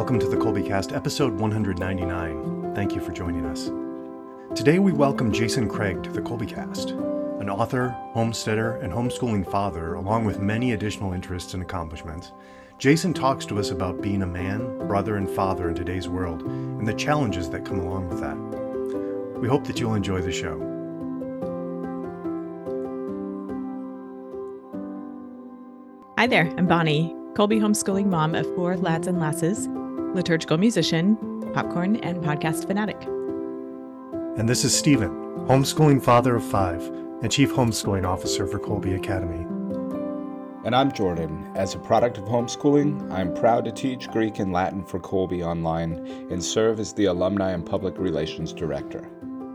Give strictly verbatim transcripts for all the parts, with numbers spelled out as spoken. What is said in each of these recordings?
Welcome to the Kolbecast, episode one hundred ninety-nine. Thank you for joining us. Today we welcome Jason Craig to the Kolbecast, an author, homesteader, and homeschooling father, along with many additional interests and accomplishments. Jason talks to us about being a man, brother, and father in today's world, and the challenges that come along with that. We hope that you'll enjoy the show. Hi there, I'm Bonnie, Kolbe homeschooling mom of four lads and lasses, liturgical musician, popcorn, and podcast fanatic. And this is Stephen, homeschooling father of five and chief homeschooling officer for Kolbe Academy. And I'm Jordan. As a product of homeschooling, I'm proud to teach Greek and Latin for Kolbe online and serve as the alumni and public relations director.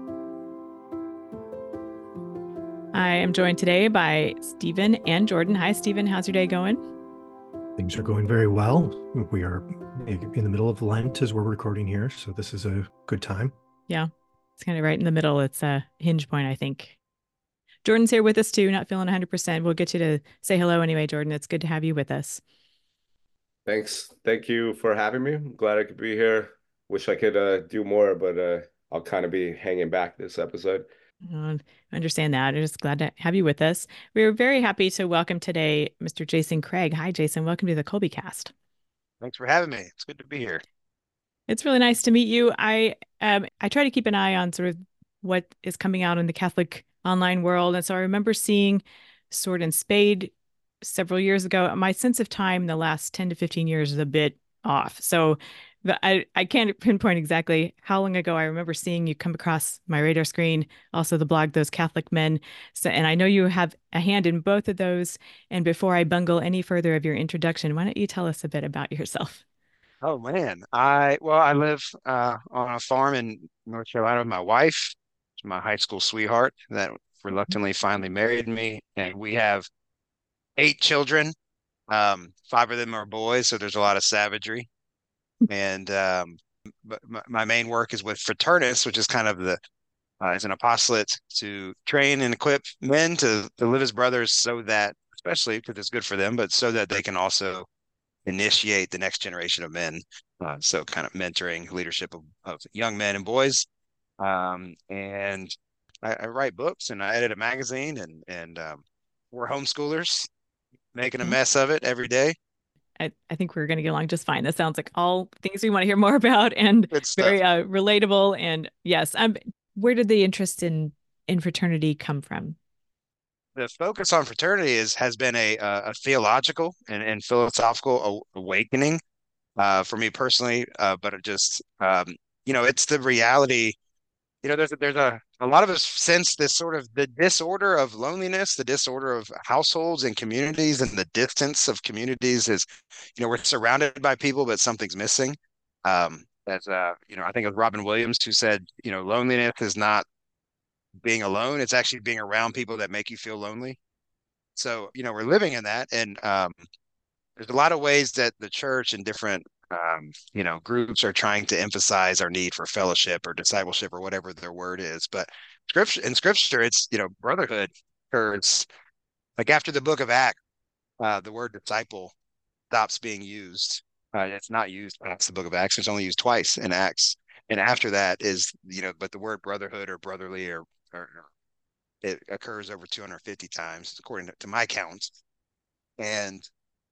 I am joined today by Stephen and Jordan. Hi, Stephen. How's your day going? Things are going very well. We are in the middle of Lent as we're recording here, so this is a good time. Yeah, it's kind of right in the middle. It's a hinge point, I think. Jordan's here with us too, not feeling one hundred percent. We'll get you to say hello anyway, Jordan. It's good to have you with us. Thanks. Thank you for having me. I'm glad I could be here. Wish I could uh, do more, but uh, I'll kind of be hanging back this episode. Uh, I understand that. I'm just glad to have you with us. We're very happy to welcome today Mister Jason Craig. Hi, Jason. Welcome to the Kolbecast. Thanks for having me. It's good to be here. It's really nice to meet you. I um I try to keep an eye on sort of what is coming out in the Catholic online world. And so I remember seeing Sword and Spade several years ago. My sense of time in the last ten to fifteen years is a bit off. So but I, I can't pinpoint exactly how long ago I remember seeing you come across my radar screen, also the blog, Those Catholic Men. So, and I know you have a hand in both of those. And before I bungle any further of your introduction, why don't you tell us a bit about yourself? Oh man, I well, I live uh, on a farm in North Carolina with my wife, my high school sweetheart that reluctantly finally married me, and we have eight children. Um, five of them are boys, so there's a lot of savagery. And um, but my, my main work is with Fraternus, which is kind of the uh, as an apostolate to train and equip men to, to live as brothers, so that, especially because it's good for them, but so that they can also initiate the next generation of men. Uh, so kind of mentoring leadership of, of young men and boys. Um, and I, I write books and I edit a magazine, and and um, we're homeschoolers making a mess of it every day. I, I think we're going to get along just fine. That sounds like all things we want to hear more about, and very uh, relatable. And yes, um, where did the interest in in fraternity come from? The focus on fraternity is has been a a theological and, and philosophical awakening uh, for me personally, uh, but it just um, you know, it's the reality. You know, there's a, there's a a lot of us sense this sort of the disorder of loneliness, the disorder of households and communities, and the distance of communities is, you know, we're surrounded by people, but something's missing. Um, as uh, you know, I think it was Robin Williams who said, you know, loneliness is not being alone; it's actually being around people that make you feel lonely. So, you know, we're living in that, and um, there's a lot of ways that the church and different um, you know, groups are trying to emphasize our need for fellowship or discipleship or whatever their word is. But scripture in scripture, it's, you know, brotherhood occurs. Like after the book of Acts, uh, the word disciple stops being used. Uh, it's not used past the book of Acts. It's only used twice in Acts. And after that is, you know, but the word brotherhood or brotherly or, or it occurs over two hundred fifty times, according to, to my count. And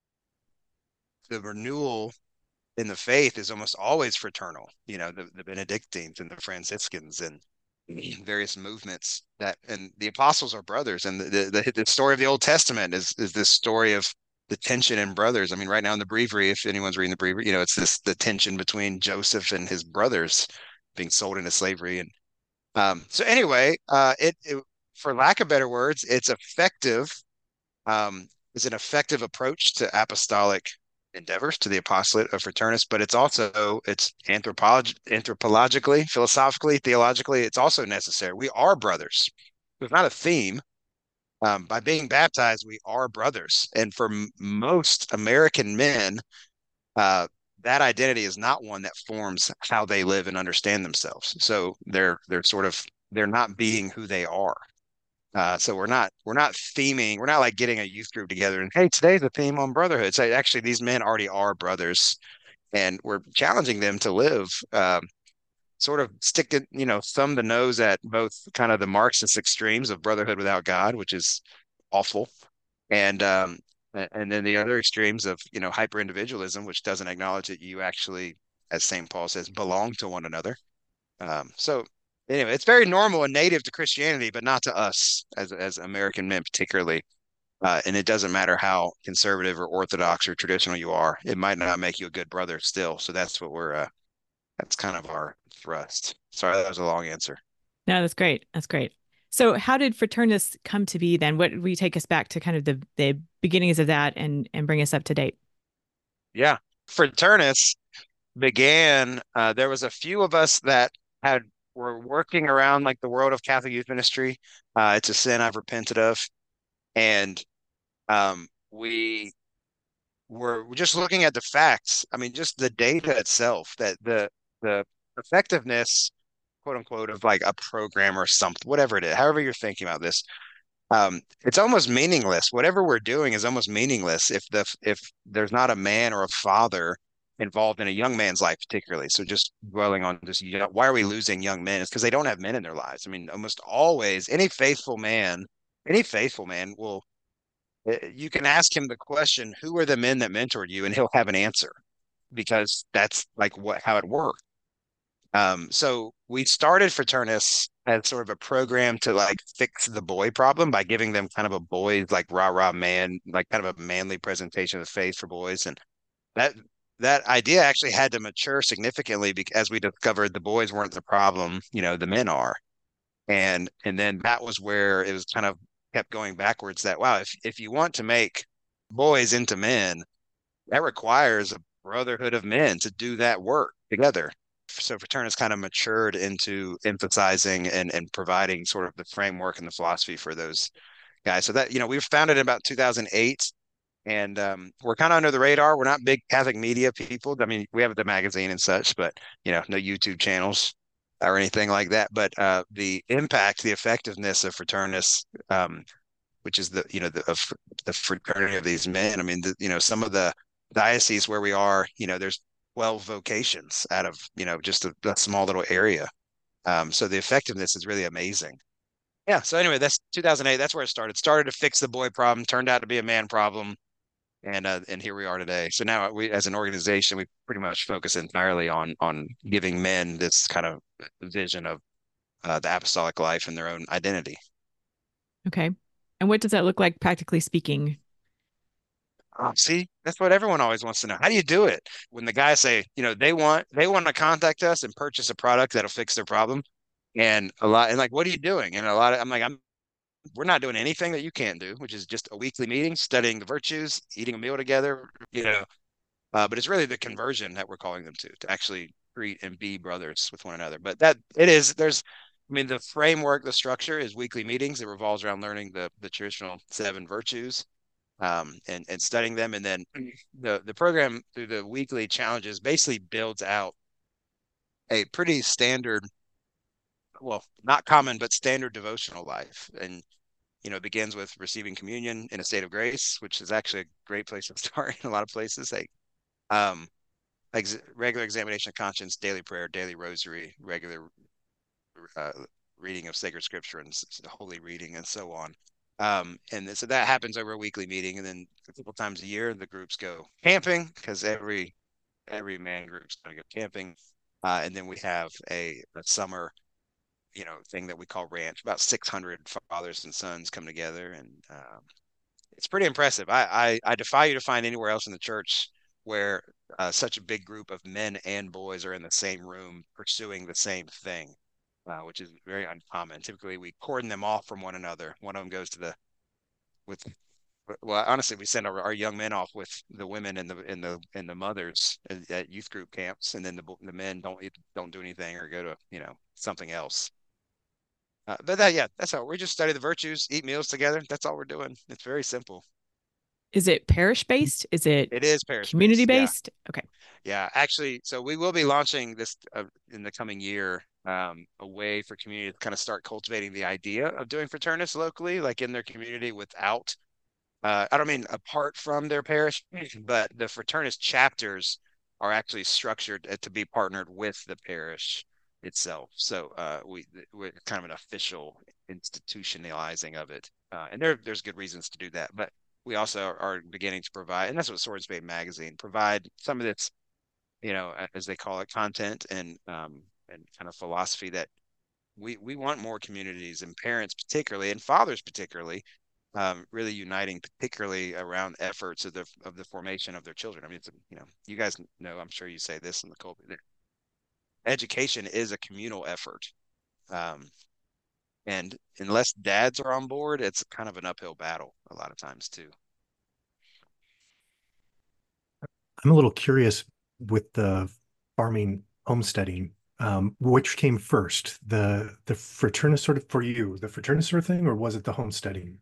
the renewal in the faith is almost always fraternal, you know, the, the Benedictines and the Franciscans and various movements that, and the apostles are brothers. And the, the, the story of the Old Testament is, is this story of the tension in brothers. I mean, right now in the breviary, if anyone's reading the breviary, you know, it's this, the tension between Joseph and his brothers being sold into slavery. And um, so anyway, uh, it, it, for lack of better words, it's effective, um, is an effective approach to apostolic endeavors, to the apostolate of Fraternus, but it's also, it's anthropolog- anthropologically, philosophically, theologically, it's also necessary. We are brothers. It's not a theme. Um, by being baptized, we are brothers. And for m- most American men, uh, that identity is not one that forms how they live and understand themselves. So they're they're sort of, they're not being who they are. Uh, so we're not we're not theming. We're not like getting a youth group together and, hey, today's the theme on brotherhood. So actually, these men already are brothers, and we're challenging them to live um, sort of stick it, you know, thumb the nose at both kind of the Marxist extremes of brotherhood without God, which is awful, and um, and then the other extremes of, you know, hyper individualism, which doesn't acknowledge that you actually, as Saint Paul says, belong to one another. Um, so anyway, it's very normal and native to Christianity, but not to us as as American men particularly. Uh, and it doesn't matter how conservative or orthodox or traditional you are, it might not make you a good brother still. So that's what we're uh, that's kind of our thrust. Sorry, that was a long answer. No, that's great. That's great. So how did Fraternus come to be then? What will you take us back to kind of the the beginnings of that and and bring us up to date? Yeah. Fraternus began, uh, there was a few of us that had were working around like the world of Catholic youth ministry. Uh, it's a sin I've repented of. And um, we were just looking at the facts. I mean, just the data itself, that the the effectiveness, quote unquote, of like a program or something, whatever it is, however you're thinking about this, um, it's almost meaningless. Whatever we're doing is almost meaningless if the if there's not a man or a father involved in a young man's life, particularly. So just dwelling on this, you know, why are we losing young men? It's because they don't have men in their lives. I mean, almost always, any faithful man, any faithful man will. uh, You can ask him the question, "Who are the men that mentored you?" and he'll have an answer because that's like what how it works. Um, so we started Fraternus as sort of a program to like fix the boy problem by giving them kind of a boys like rah rah man, like kind of a manly presentation of faith for boys. And that that idea actually had to mature significantly because as we discovered the boys weren't the problem, you know, the men are. And and then that was where it was kind of kept going backwards that wow, if if you want to make boys into men, that requires a brotherhood of men to do that work together. So Fraternus kind of matured into emphasizing and, and providing sort of the framework and the philosophy for those guys. So that, you know, we were founded in about two thousand eight and um, we're kind of under the radar. We're not big Catholic media people. I mean, we have the magazine and such, but, you know, no YouTube channels or anything like that. But uh, the impact, the effectiveness of Fraternus, um, which is the, you know, the, of the fraternity of these men. I mean, the, you know, some of the dioceses where we are, you know, there's twelve vocations out of, you know, just a, a small little area. Um, so the effectiveness is really amazing. Yeah. So anyway, that's two thousand eight. That's where it started. Started to fix the boy problem, turned out to be a man problem. And uh, and here we are today. So now we, as an organization, we pretty much focus entirely on on giving men this kind of vision of uh, the apostolic life and their own identity. Okay. And what does that look like practically speaking? Oh, see, that's what everyone always wants to know. How do you do it? When the guys say, you know, they want they want to contact us and purchase a product that'll fix their problem, and a lot, and like, what are you doing? And a lot of, I'm like, I'm we're not doing anything that you can't do, which is just a weekly meeting, studying the virtues, eating a meal together, you know. Uh, but it's really the conversion that we're calling them to, to actually treat and be brothers with one another. But that it is, there's, I mean, the framework, the structure is weekly meetings. It revolves around learning the the traditional seven virtues um, and and studying them, and then the the program through the weekly challenges basically builds out a pretty standard, well, not common, but standard devotional life. And you know, it begins with receiving communion in a state of grace, which is actually a great place to start in a lot of places. Like, um, like regular examination of conscience, daily prayer, daily rosary, regular uh, reading of sacred scripture and holy reading, and so on. Um, and so that happens over a weekly meeting, and then a couple times a year, the groups go camping because every every man group's going to go camping, uh, and then we have a, a summer, you know, thing that we call ranch. About six hundred fathers and sons come together, and um, it's pretty impressive. I, I I defy you to find anywhere else in the church where uh, such a big group of men and boys are in the same room pursuing the same thing, uh, which is very uncommon. Typically, we cordon them off from one another. One of them goes to the with well, honestly, we send our, our young men off with the women and the and the and the mothers at, at youth group camps, and then the the men don't don't do anything or go to, you know, something else. Uh, but that, yeah, that's how we just study the virtues, eat meals together. That's all we're doing. It's very simple. Is it parish based? Is it It is parish community based. Yeah. based? Okay. Yeah. Actually, so we will be launching this uh, in the coming year, um, a way for community to kind of start cultivating the idea of doing Fraternus locally, like in their community without, uh, I don't mean apart from their parish, but the Fraternus chapters are actually structured to be partnered with the parish itself. So uh, we we're kind of an official institutionalizing of it, uh, and there there's good reasons to do that. But we also are, are beginning to provide, and that's what Swords Bay Magazine provide some of this, you know, as they call it, content and um, and kind of philosophy that we we want more communities and parents particularly and fathers particularly um, really uniting, particularly around efforts of the of the formation of their children. I mean, it's a, you know, you guys know, I'm sure you say this in the Colby, education is a communal effort. Um, and unless dads are on board, it's kind of an uphill battle a lot of times too. I'm a little curious with the farming homesteading. Um, which came first, the the fraternity sort of for you, the fraternity sort of thing, or was it the homesteading?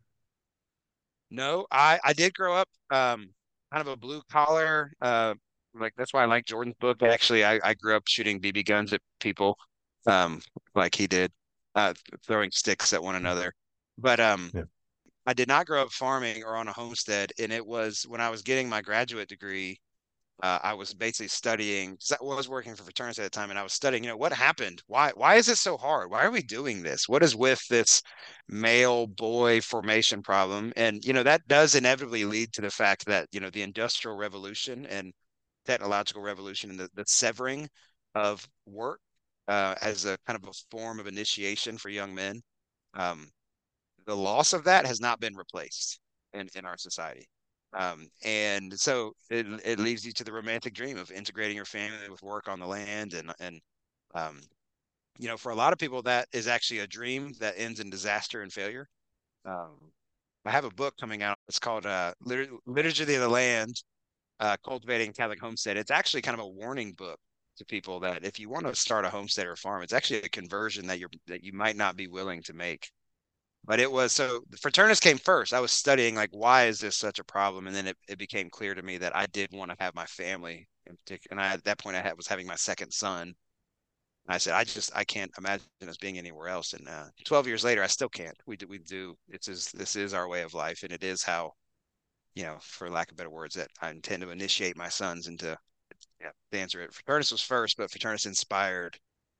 No, I I did grow up um kind of a blue collar uh like that's why I like Jordan's book. Actually, I I grew up shooting B B guns at people um like he did, uh throwing sticks at one another. But um Yeah. I did not grow up farming or on a homestead, and it was when I was getting my graduate degree, uh, I was basically studying because I was working for fraternities at the time, and I was studying, you know, what happened? Why why is it so hard? Why are we doing this? What is with this male boy formation problem? And you know, that does inevitably lead to the fact that, you know, the Industrial Revolution and technological revolution and the, the severing of work uh, as a kind of a form of initiation for young men. Um, the loss of that has not been replaced in, in our society. Um, and so it, it leaves you to the romantic dream of integrating your family with work on the land. And, and, um, you know, for a lot of people, that is actually a dream that ends in disaster and failure. Um, I have a book coming out. It's called uh, Litur- Liturgy of the Land, uh, Cultivating Catholic Homestead. It's actually kind of a warning book to people that if you want to start a homestead or a farm, it's actually a conversion that you're that you might not be willing to make. But it was so the Fraternus came first. I was studying like why is this such a problem, and then it, it became clear to me that I did want to have my family in particular. And I at that point I had was having my second son. And I said I just I can't imagine us being anywhere else. And uh, twelve years later, I still can't. We do we do. It's is this is our way of life, and it is how, you know, for lack of better words, that I intend to initiate my sons into. Yeah, the answer it Fraternus was first, but Fraternus inspired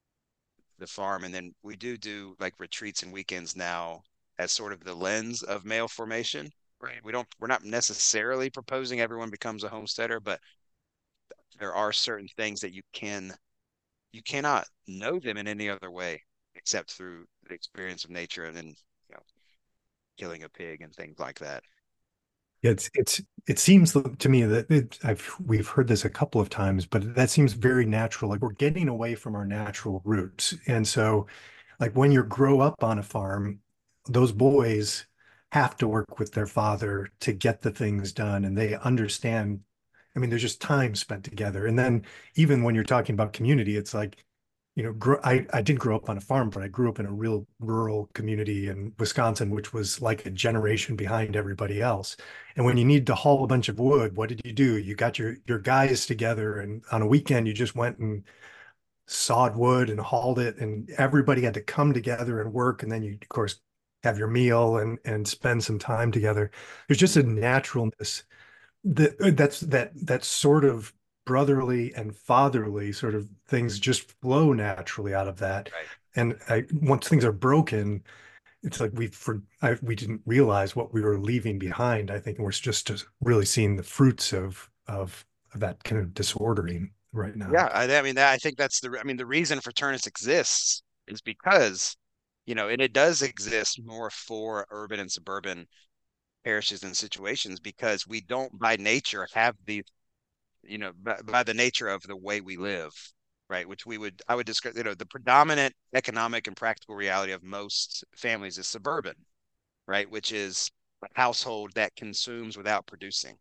the farm, and then we do do like retreats and weekends now as sort of the lens of male formation. Right. We don't. We're not necessarily proposing everyone becomes a homesteader, but there are certain things that you can you cannot know them in any other way except through the experience of nature and then, you know, killing a pig and things like that. Yeah, It's it's it seems to me that it, I've we've heard this a couple of times, but that seems very natural. Like we're getting away from our natural roots. And so like when you grow up on a farm, those boys have to work with their father to get the things done and they understand. I mean, there's just time spent together. And then even when you're talking about community, it's like, you know, gr I, I did grow up on a farm, but I grew up in a real rural community in Wisconsin, which was like a generation behind everybody else. And when you need to haul a bunch of wood, what did you do? You got your your guys together, and on a weekend, you just went and sawed wood and hauled it, and everybody had to come together and work. And then you, of course, have your meal and and spend some time together. There's just a naturalness that that's that that sort of brotherly and fatherly sort of things just flow naturally out of that. Right. And I, once things are broken, it's like we for I, we didn't realize what we were leaving behind. I think and we're just, just really seeing the fruits of of, of that kind of disordering right now. Yeah, I, I mean, that, I think that's the. I mean, the reason Fraternus exists is because, you know, and it does exist more for urban and suburban parishes and situations because we don't by nature have these, you know, by, by the nature of the way we live, right? Which we would, I would describe, you know, the predominant economic and practical reality of most families is suburban, right? Which is a household that consumes without producing.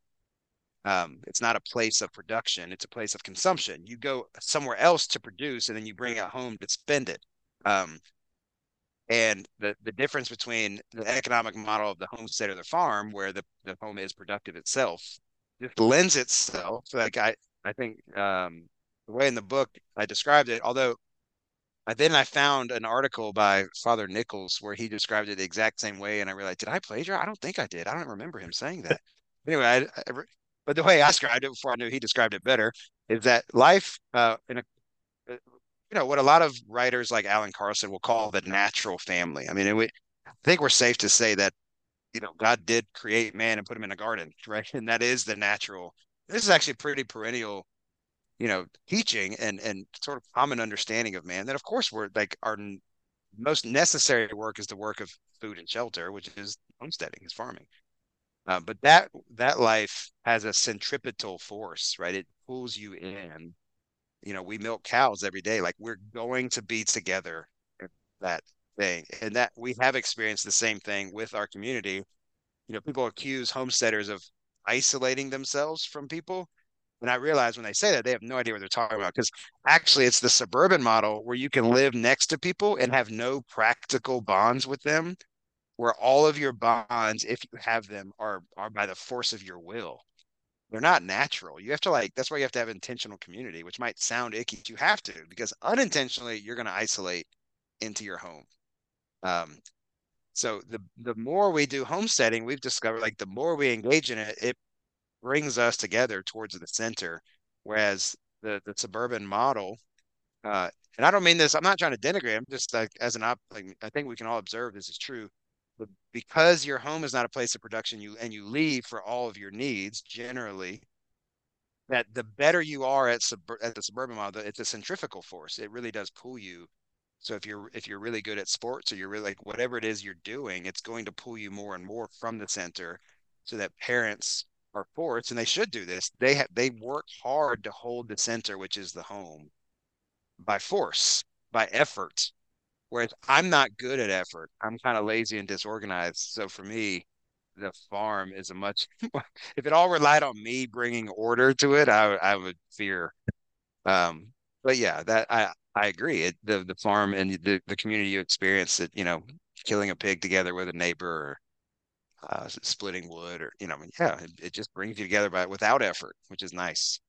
Um, it's not a place of production, it's a place of consumption. You go somewhere else to produce and then you bring it home to spend it. Um, and the, the difference between the economic model of the homestead or the farm, where the, the home is productive itself, just lends itself. Like I, I think um, the way in the book I described it, although I, then I found an article by Father Nichols where he described it the exact same way, and I realized, did I plagiarize? I don't think I did. I don't remember him saying that. Anyway, I, I, but the way I described it before I knew he described it better. is that life uh, in a uh, you know what a lot of writers like Alan Carson will call the natural family. I mean, we, I think we're safe to say that you know God did create man and put him in a garden, right? And that is the natural. This is actually pretty perennial, you know, teaching and and sort of common understanding of man. That of course we're like our n- most necessary work is the work of food and shelter, which is homesteading, is farming. Uh, but that that life has a centripetal force, right? It pulls you in. You know, we milk cows every day. Like we're going to be together in that thing. And that we have experienced the same thing with our community. You know, people accuse homesteaders of isolating themselves from people. And I realize when they say that, they have no idea what they're talking about because actually it's the suburban model where you can live next to people and have no practical bonds with them, where all of your bonds, if you have them, are are by the force of your will. They're not natural. You have to like, that's why you have to have intentional community, which might sound icky. You have to, because unintentionally you're going to isolate into your home. Um, so the the more we do homesteading, we've discovered like the more we engage in it, it brings us together towards the center. Whereas the the suburban model, uh, and I don't mean this, I'm not trying to denigrate. I'm just like as an op, like I think we can all observe this is true. But because your home is not a place of production, you and you leave for all of your needs generally, that the better you are at sub at the suburban model, it's a centrifugal force. It really does pull you. So if you're if you're really good at sports or you're really like whatever it is you're doing, it's going to pull you more and more from the center so that parents are forced, and they should do this. They have they work hard to hold the center, which is the home, by force, by effort. Whereas I'm not good at effort. I'm kind of lazy and disorganized. So for me, the farm is a much if it all relied on me bringing order to it, I I would fear. Um, but yeah, that I I agree. It, the the farm and the the community you experience it, you know, killing a pig together with a neighbor or uh, splitting wood or you know, I mean, yeah, it, it just brings you together by without effort, which is nice.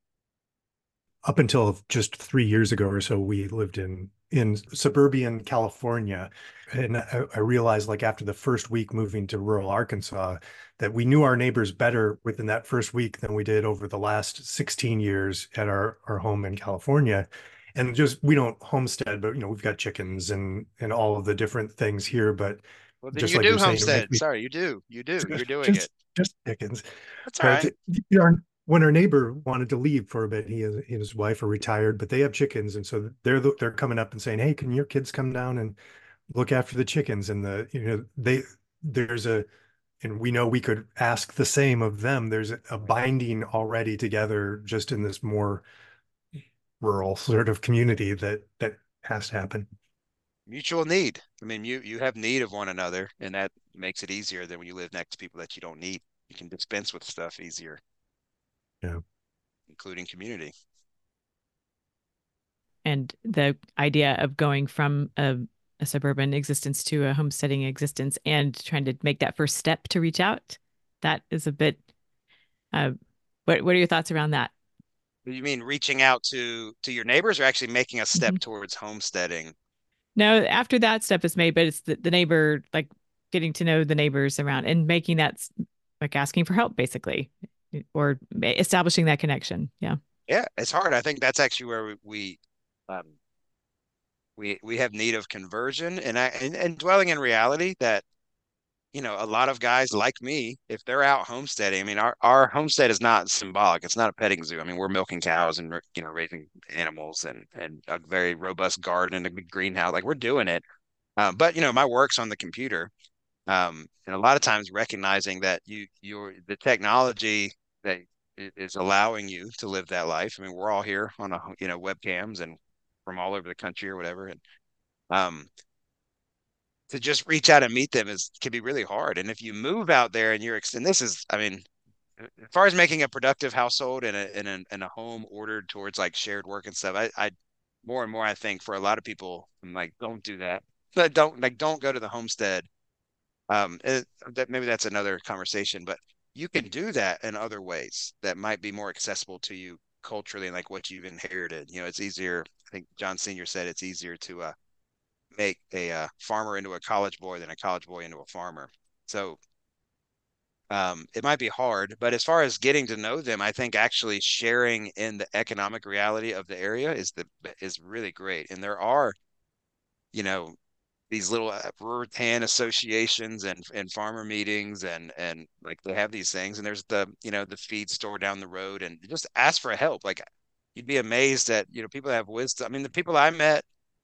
Up until just three years ago or so, we lived in in suburban California, and I, I realized like after the first week moving to rural Arkansas that we knew our neighbors better within that first week than we did over the last sixteen years at our our home in California. And just we don't homestead, but you know we've got chickens and and all of the different things here. But Well, then just you like do you're saying, it makes homestead. me Sorry, you do. You do. You're just doing it. just just chickens. That's all But right. you know, when our neighbor wanted to leave for a bit, he and his wife are retired, but they have chickens, and so they're they're coming up and saying, "Hey, can your kids come down and look after the chickens?" And the you know they there's a and we know we could ask the same of them. There's a binding already together just in this more rural sort of community that that has to happen. Mutual need. I mean, you you have need of one another, and that makes it easier than when you live next to people that you don't need. You can dispense with stuff easier, Yeah. including community. And the idea of going from a, a suburban existence to a homesteading existence and trying to make that first step to reach out, that is a bit, uh, what, what are your thoughts around that? You mean reaching out to to your neighbors or actually making a step Mhm. towards homesteading? No, after that step is made, but it's the, the neighbor, like getting to know the neighbors around and making that s- like asking for help, basically, or ma- establishing that connection. Yeah. Yeah, it's hard. I think that's actually where we we um, we we have need of conversion and I and, and dwelling in reality that you know a lot of guys like me, if they're out homesteading, I mean our our homestead is not symbolic. It's not a petting zoo. I mean we're milking cows and you know raising animals and and a very robust garden and a big greenhouse. Like we're doing it. Um, but you know my work's on the computer. Um, and a lot of times recognizing that you you're the technology that i- is allowing you to live that life. I mean, we're all here on a you know webcams and from all over the country or whatever, and um, to just reach out and meet them is can be really hard. And if you move out there and you're ex- and this is, I mean, as far as making a productive household and a in a, in a home ordered towards like shared work and stuff, I, I more and more I think for a lot of people, I'm like, don't do that. But don't like don't go to the homestead um, it, that maybe that's another conversation, but you can do that in other ways that might be more accessible to you culturally and like what you've inherited. You know, it's easier. I think John Senior said it's easier to uh, make a uh, farmer into a college boy than a college boy into a farmer. So Um, it might be hard, but as far as getting to know them, I think actually sharing in the economic reality of the area is the is really great. And there are, you know, these little uh, rattan associations and and farmer meetings and and like they have these things. And there's the, you know, the feed store down the road, and just ask for help. Like you'd be amazed that, you know, people that have wisdom. I mean, the people I met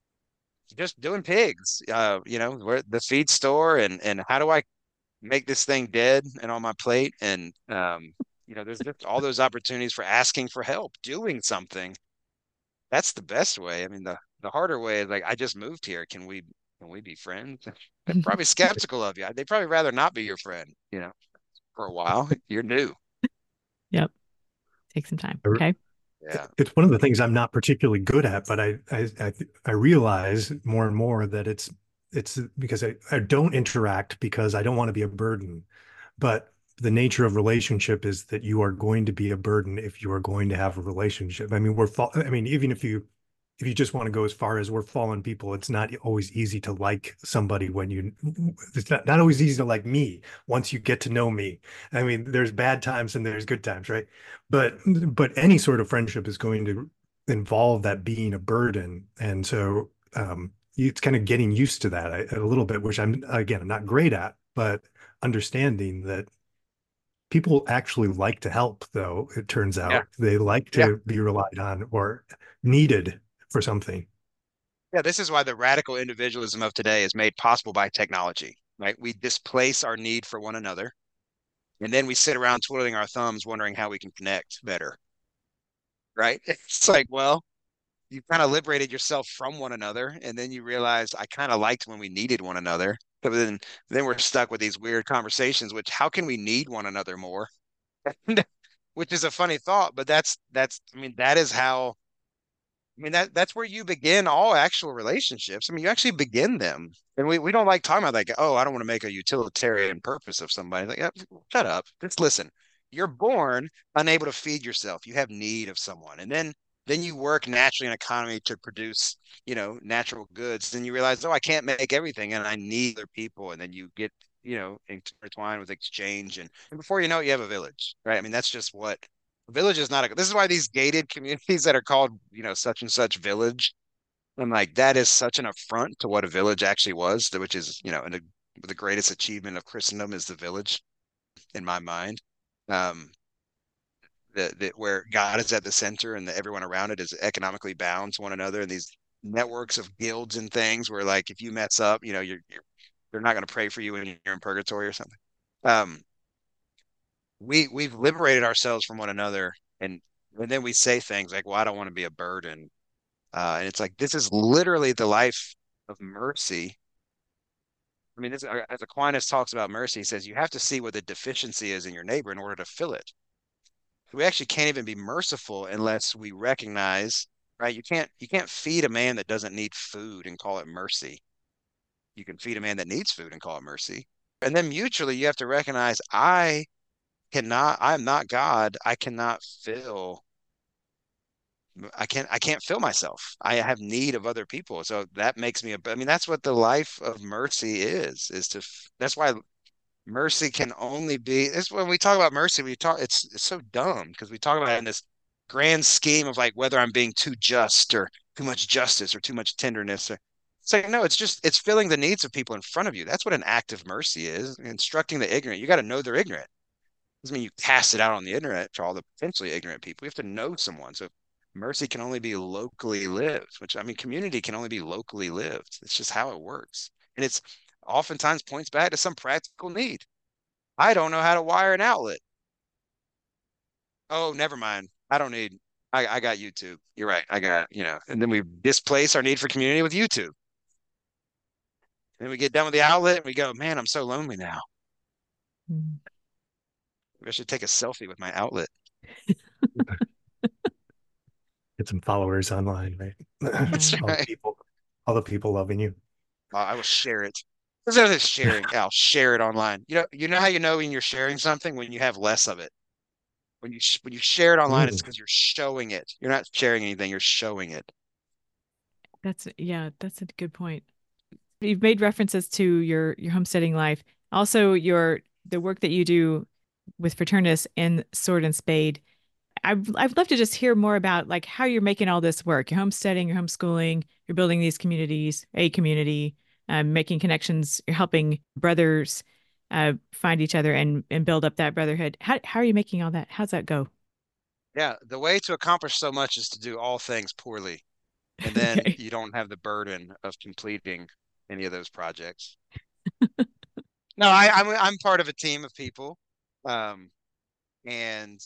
just doing pigs, uh, you know, where the feed store, and and how do I make this thing dead and on my plate? And um, you know, there's just all those opportunities for asking for help, doing something. That's the best way. I mean, the the harder way is like, I just moved here. Can we can we be friends? They're probably skeptical of you. They'd probably rather not be your friend, you know, for a while. You're new. Yep. Take some time. I re- Okay. Yeah. It's one of the things I'm not particularly good at, but I I I, I realize more and more that it's it's because I, I don't interact because I don't want to be a burden. But the nature of relationship is that you are going to be a burden if you are going to have a relationship. I mean, we're fa- I mean, even if you if you just want to go as far as we're fallen people, it's not always easy to like somebody when you it's not, not always easy to like me once you get to know me. I mean, there's bad times and there's good times, right? But but any sort of friendship is going to involve that being a burden. And so um it's kind of getting used to that a, a little bit, which I'm again I'm not great at, but understanding that people actually like to help, though, it turns Yeah. out they like Yeah. to be relied on or needed for something. Yeah. This is why the radical individualism of today is made possible by technology, right? We displace our need for one another, and then we sit around twiddling our thumbs wondering how we can connect better, right? It's like, well, you kind of liberated yourself from one another, and then you realize I kind of liked when we needed one another. But then then we're stuck with these weird conversations, which how can we need one another more? Which is a funny thought, but that's that's I mean, that is how I mean that that's where you begin all actual relationships. I mean, you actually begin them. And we, we don't like talking about like, oh, I don't want to make a utilitarian purpose of somebody. Like, "Yeah, shut up. Just listen. You're born unable to feed yourself. You have need of someone. And then then you work naturally in an economy to produce, you know, natural goods. Then you realize, oh, I can't make everything and I need other people. And then you get, you know, intertwined with exchange. And, and before you know it, you have a village, right? I mean, that's just what village is not a, this is why these gated communities that are called, you know, such and such village. I'm like, that is such an affront to what a village actually was, which is, you know, and the greatest achievement of Christendom is the village in my mind. Um, that that where God is at the center and that everyone around it is economically bound to one another, and these networks of guilds and things where like if you mess up, you know, you're, you're they're not going to pray for you when you're in purgatory or something. Um, we we've liberated ourselves from one another, and and then we say things like, "Well, I don't want to be a burden," uh, and it's like this is literally the life of mercy. I mean, this, uh, as Aquinas talks about mercy, he says you have to see what the deficiency is in your neighbor in order to fill it. We actually can't even be merciful unless we recognize, right? You can't you can't feed a man that doesn't need food and call it mercy. You can feed a man that needs food and call it mercy. And then mutually, you have to recognize I cannot, I'm not God. I cannot fill I can't I can't fill myself. I have need of other people. So that makes me a, I mean, that's what the life of mercy is, is to, that's why mercy can only be, it's when we talk about mercy, we talk, it's it's so dumb because we talk about it in this grand scheme of like whether I'm being too just or too much justice or too much tenderness. Or, it's like, no, it's just, it's filling the needs of people in front of you. That's what an act of mercy is. Instructing the ignorant. You got to know they're ignorant. Doesn't mean you cast it out on the internet to all the potentially ignorant people. You have to know someone. So mercy can only be locally lived, which I mean, community can only be locally lived. It's just how it works. And it's oftentimes points back to some practical need. I don't know how to wire an outlet. Oh, never mind. I don't need, I, I got YouTube. You're right. I got, you know, and then we displace our need for community with YouTube. And then we get done with the outlet and we go, man, I'm so lonely now. Mm. Maybe I should take a selfie with my outlet. Get some followers online, right? That's all right. the people, all the people loving you. Uh, I will share it. There's another sharing. I'll share it online. You know, you know how you know when you're sharing something when you have less of it. When you sh when you share it online, it's Mm. because you're showing it. You're not sharing anything. You're showing it. That's yeah, that's a good point. You've made references to your your homesteading life. Also, your the work that you do with Fraternus and Sword and Spade. I I'd love to just hear more about like how you're making all this work. You're homesteading, you're homeschooling, you're building these communities, a community, um, making connections, you're helping brothers uh, find each other and and build up that brotherhood. How how are you making all that? How's that go? Yeah, the way to accomplish so much is to do all things poorly, and then Okay. you don't have the burden of completing any of those projects. No, I, I'm I'm part of a team of people, um, and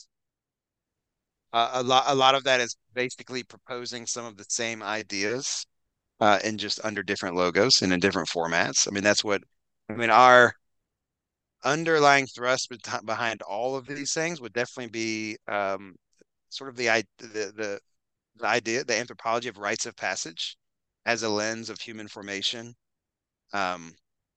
uh, a lot a lot of that is basically proposing some of the same ideas, uh, and just under different logos and in different formats. I mean, that's what I mean. Our underlying thrust bet- behind all of these things would definitely be um, sort of the, i- the the the idea, the anthropology of rites of passage as a lens of human formation, um,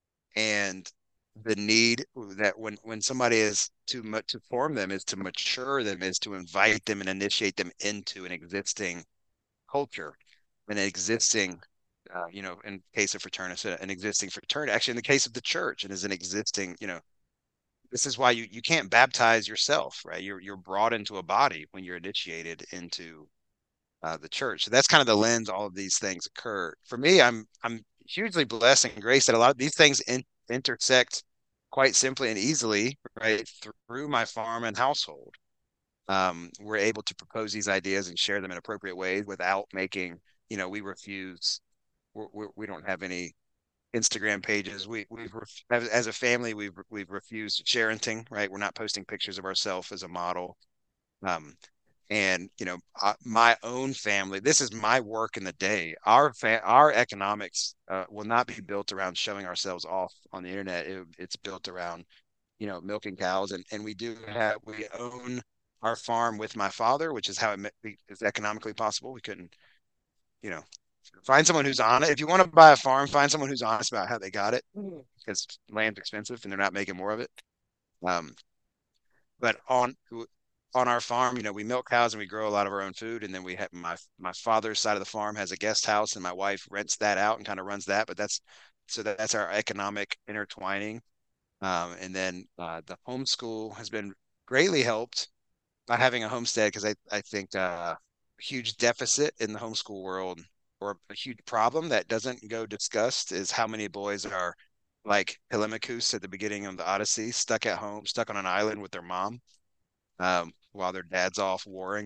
and the need that when when somebody is to ma- to form them is to mature them, is to invite them and initiate them into an existing culture, an existing uh, you know, in case of fraternity, an existing fraternity. Actually, in the case of the church, it is an existing, you know, this is why you you can't baptize yourself, right? You're you're brought into a body when you're initiated into uh, the church. So that's kind of the lens all of these things occur. For me, I'm I'm hugely blessed and graced that a lot of these things in, intersect quite simply and easily, right, through my farm and household. Um, we're able to propose these ideas and share them in appropriate ways without making, you know, we refuse. We're, we're, we don't have any Instagram pages. We we've as, as a family we've we've refused sharenting, right? We're not posting pictures of ourselves as a model. Um, and you know, uh, my own family. This is my work in the day. Our fa- our economics uh, will not be built around showing ourselves off on the internet. It, it's built around you know milking cows, and and we do have we own our farm with my father, which is how it is economically possible. We couldn't, you know, find someone who's honest. If you want to buy a farm, find someone who's honest about how they got it, because land's expensive and they're not making more of it. Um, but on on our farm, you know, we milk cows and we grow a lot of our own food. And then we have my my father's side of the farm has a guest house, and my wife rents that out and kind of runs that. But that's so that's our economic intertwining. Um, and then uh, the homeschool has been greatly helped by having a homestead, because I I think uh, a huge deficit in the homeschool world, or a huge problem that doesn't go discussed, is how many boys are like Telemachus at the beginning of the Odyssey, stuck at home, stuck on an island with their mom, um, while their dad's off warring.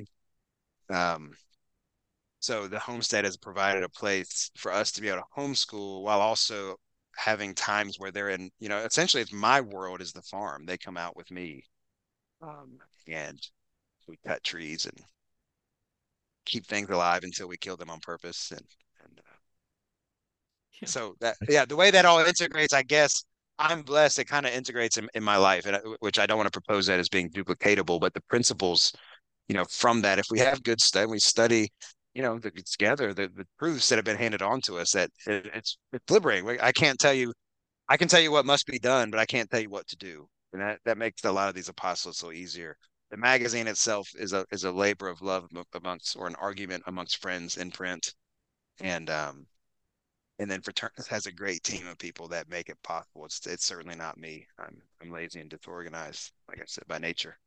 Um, so the homestead has provided a place for us to be able to homeschool while also having times where they're in, you know, essentially it's my world is the farm. They come out with me, um, and we cut trees and keep things alive until we kill them on purpose. And, and uh, Yeah. so that, yeah, the way that all integrates, I guess I'm blessed. It kind of integrates in, in my life, and uh, which I don't want to propose that as being duplicatable, but the principles, you know, from that, if we have good study, we study, you know, the, together, the, the proofs that have been handed on to us, that it, it's, it's liberating. I can't tell you, I can tell you what must be done, but I can't tell you what to do. And that, that makes a lot of these apostles so easier. The magazine itself is a is a labor of love amongst, or an argument amongst friends in print. And um and then Fraternus has a great team of people that make it possible. It's it's certainly not me. I'm I'm lazy and disorganized, like I said, by nature.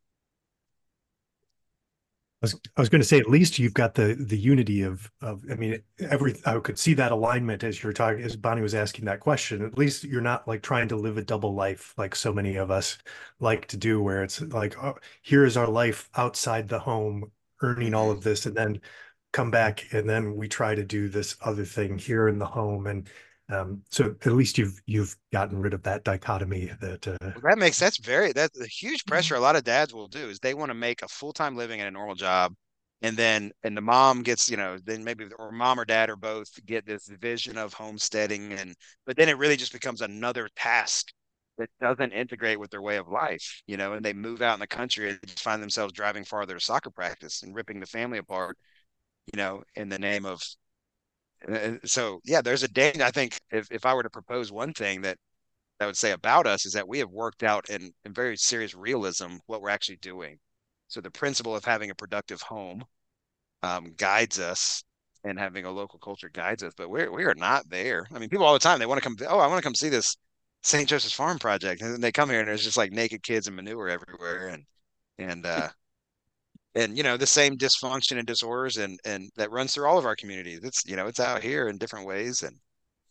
I was, I was going to say, at least you've got the the unity of of. I mean, every I could see that alignment as you're talking, as Bonnie was asking that question. At least you're not like trying to live a double life like so many of us like to do, where it's like, oh, here is our life outside the home, earning all Hmm. of this, and then come back, and then we try to do this other thing here in the home. And um, so at least you've you've gotten rid of that dichotomy that uh, Well, that makes that's very that's a huge pressure a lot of dads will do, is they want to make a full-time living in a normal job, and then and the mom gets, you know, then maybe, or mom or dad or both get this vision of homesteading, and but then it really just becomes another task that doesn't integrate with their way of life, you know, and they move out in the country and just find themselves driving farther to soccer practice and ripping the family apart, you know, in the name of uh, so yeah, there's a danger. I think if, if I were to propose one thing that I would say about us, is that we have worked out in, in very serious realism what we're actually doing. So the principle of having a productive home um, guides us, and having a local culture guides us, but we're we are not there. I mean, people all the time, they want to come. Oh, I want to come see this Saint Joseph's Farm Project, and then they come here and there's just like naked kids and manure everywhere, and and uh, and you know the same dysfunction and disorders and and that runs through all of our communities. It's you know it's out here in different ways, and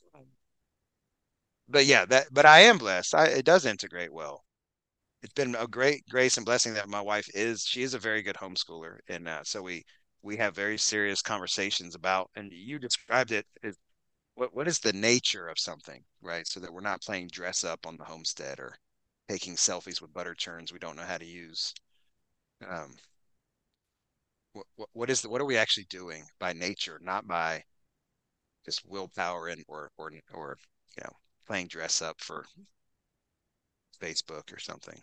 but yeah, that but I am blessed. I, it does integrate well. It's been a great grace and blessing that my wife is she is a very good homeschooler, and uh, so we we have very serious conversations about, and you described it as what what is the nature of something, right? So that we're not playing dress up on the homestead or taking selfies with butter churns we don't know how to use. Um, what what, what is the, what are we actually doing by nature, not by just willpower and or or or you know playing dress up for Facebook or something.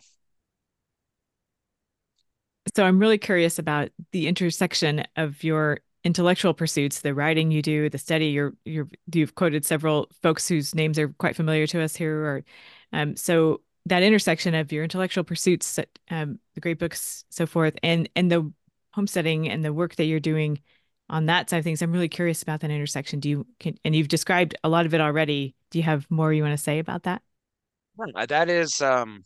So I'm really curious about the intersection of your intellectual pursuits, the writing you do, the study. You're you're you've quoted several folks whose names are quite familiar to us here. Or, um, so that intersection of your intellectual pursuits, um, the great books, so forth, and and the homesteading and the work that you're doing on that side of things. I'm really curious about that intersection. Do you can, and you've described a lot of it already. Do you have more you want to say about that? Uh, That is um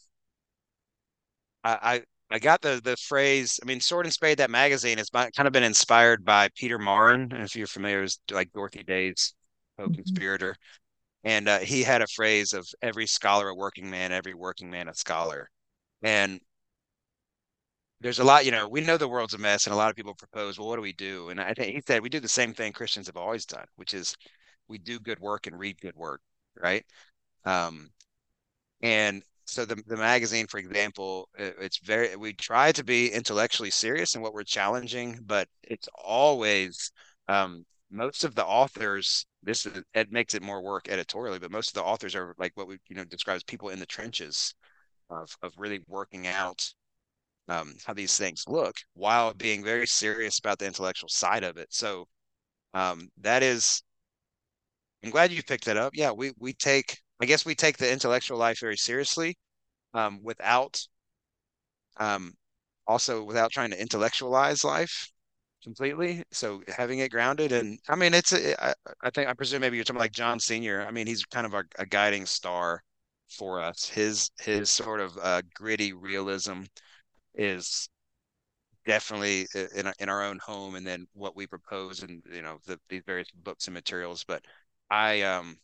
I, I I got the the phrase. I mean, Sword and Spade, that magazine has by, kind of been inspired by Peter Marin, and if you're familiar, with like Dorothy Day's Mhm. co-conspirator, and uh, he had a phrase of every scholar a working man, every working man a scholar, and there's a lot. You know, we know the world's a mess, and a lot of people propose, well, what do we do? And I think he said we do the same thing Christians have always done, which is we do good work and read good work, right? Um, And so the the magazine, for example, it- it's very we try to be intellectually serious in what we're challenging, but it's always um, most of the authors. This is, it makes it more work editorially, but most of the authors are like what we you know describe as people in the trenches of of really working out um, how these things look while being very serious about the intellectual side of it. So um, that is I'm glad you picked that up. Yeah, we we take I guess we take the intellectual life very seriously um, without um, also without trying to intellectualize life completely. So having it grounded, and I mean, it's a, I, I think I presume maybe you're talking like John Senior. I mean, he's kind of our, a guiding star for us. His his sort of uh, gritty realism is definitely in in our own home, and then what we propose, and you know the, these various books and materials. But I um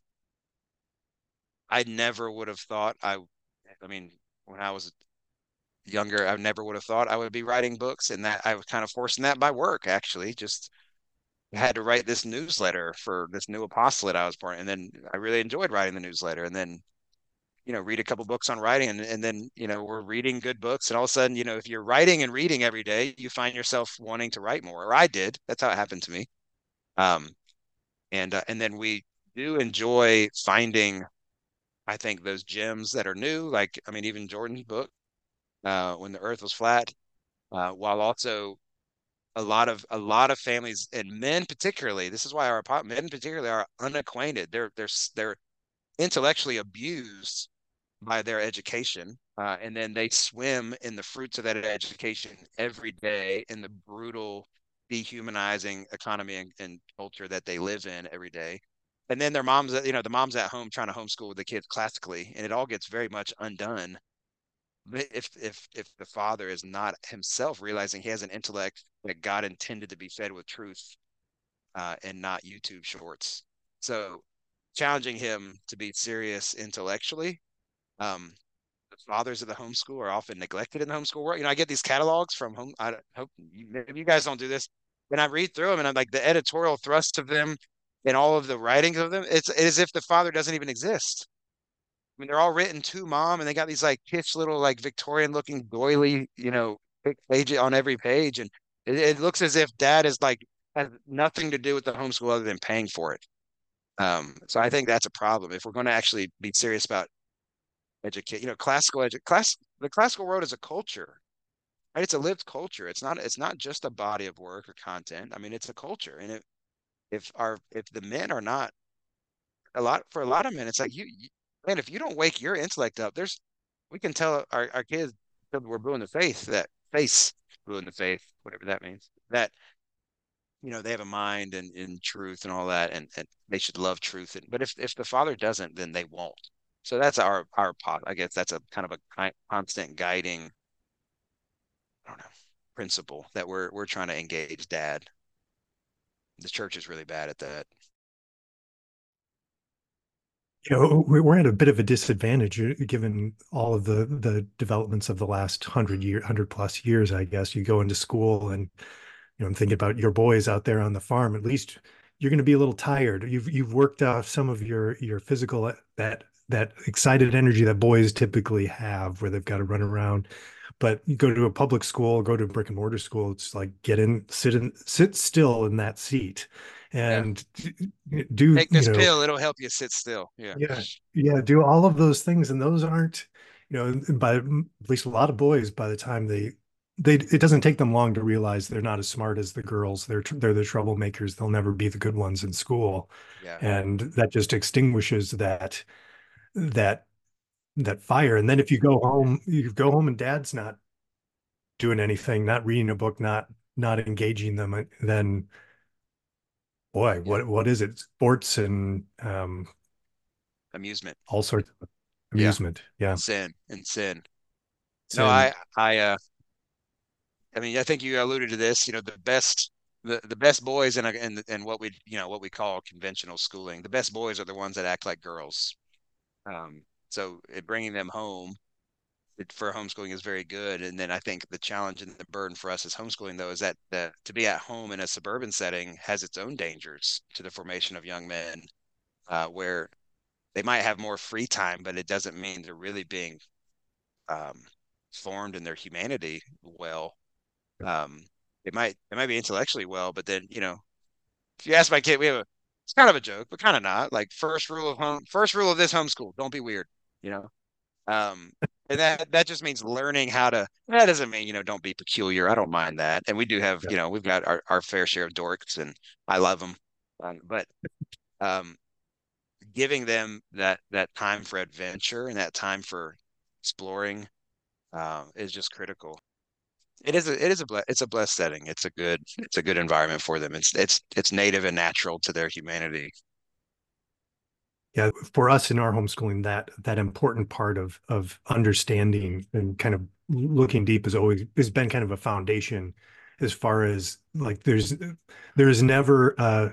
I never would have thought I. I mean, when I was younger, I never would have thought I would be writing books, and that I was kind of forcing that by work, actually. Just had to write this newsletter for this new apostolate I was part, and then I really enjoyed writing the newsletter, and then you know read a couple books on writing, and, and then you know we're reading good books, and all of a sudden you know if you're writing and reading every day, you find yourself wanting to write more. Or I did. That's how it happened to me. Um, and uh, and then we do enjoy finding, I think, those gems that are new, like I mean even Jordan's book, uh, When the Earth Was Flat, uh, while also a lot of a lot of families and men particularly. This is why our men particularly are unacquainted. They're they're they're intellectually abused by their education, uh, and then they swim in the fruits of that education every day in the brutal, dehumanizing economy and, and culture that they live in every day. And then their moms, you know, the mom's at home trying to homeschool the kids classically, and it all gets very much undone if if if the father is not himself realizing he has an intellect that God intended to be fed with truth, uh, and not YouTube shorts. So challenging him to be serious intellectually. Um, the fathers of the homeschool are often neglected in the homeschool world. You know, I get these catalogs from home. I hope you, maybe you guys don't do this. And I read through them, and I'm like the editorial thrust of them and all of the writings of them. It's, it's as if the father doesn't even exist. I mean, they're all written to mom, and they got these like kitsch little like Victorian looking doily, you know, page on every page, and it, it looks as if dad is like has nothing to do with the homeschool other than paying for it. Um, so I think that's a problem if we're going to actually be serious about educate. You know, classical edu class the classical world is a culture, right? It's a lived culture. It's not it's not just a body of work or content. I mean, it's a culture, and it, if our if the men are not a lot for a lot of men, it's like you, you man, if you don't wake your intellect up, there's we can tell our, our kids that we're brewing the faith that face brewing the faith, whatever that means, that you know they have a mind and in truth and all that, and, and they should love truth. And but if if the father doesn't, then they won't. So that's our our pot. I guess that's a kind of a constant guiding, I don't know, principle that we're we're trying to engage dad. The church is really bad at that. You know, we- we're at a bit of a disadvantage uh, given all of the the developments of the last hundred year, hundred plus years. I guess you go into school, and you know, I'm thinking about your boys out there on the farm. At least you're going to be a little tired. You've you've worked off some of your your physical uh, that that excited energy that boys typically have, where they've got to run around. But you go to a public school, go to a brick and mortar school, it's like get in, sit in, sit still in that seat, Yeah. and do Take you this know pill, it'll help you sit still. Yeah. yeah, yeah, do all of those things, and those aren't, you know, by at least a lot of boys, by the time they they it doesn't take them long to realize they're not as smart as the girls. They're they're the troublemakers. They'll never be the good ones in school, Yeah. and that just extinguishes that that that fire. And then if you go home, you go home and dad's not doing anything, not reading a book, not not engaging them, then boy, Yeah. what what is it? Sports and um Amusement. all sorts of Yeah. amusement. Yeah. Sin and sin. No, Sin. I I uh I mean, I think you alluded to this, you know, the best the, the best boys in a, in in what we you know what we call conventional schooling. The best boys are the ones that act like girls. Um, so it, bringing them home it, for homeschooling is very good. And then I think the challenge and the burden for us as homeschooling though is that the, to be at home in a suburban setting has its own dangers to the formation of young men, uh, where they might have more free time, but it doesn't mean they're really being um, formed in their humanity well. Um, it might it might be intellectually well, but then you know, if you ask my kid, we have a it's kind of a joke, but kind of not. Like first rule of home, first rule of this homeschool, don't be weird, you know. Um, and that that just means learning how to. That doesn't mean you know don't be peculiar. I don't mind that, and we do have Yeah. you know we've got our, our fair share of dorks, and I love them. Um, but um, giving them that that time for adventure and that time for exploring um, is just critical. It is a it is a ble- it's a blessed setting. It's a good it's a good environment for them. It's it's it's native and natural to their humanity. Yeah, for us in our homeschooling, that that important part of of understanding and kind of looking deep has always has been kind of a foundation, as far as like there's there's never uh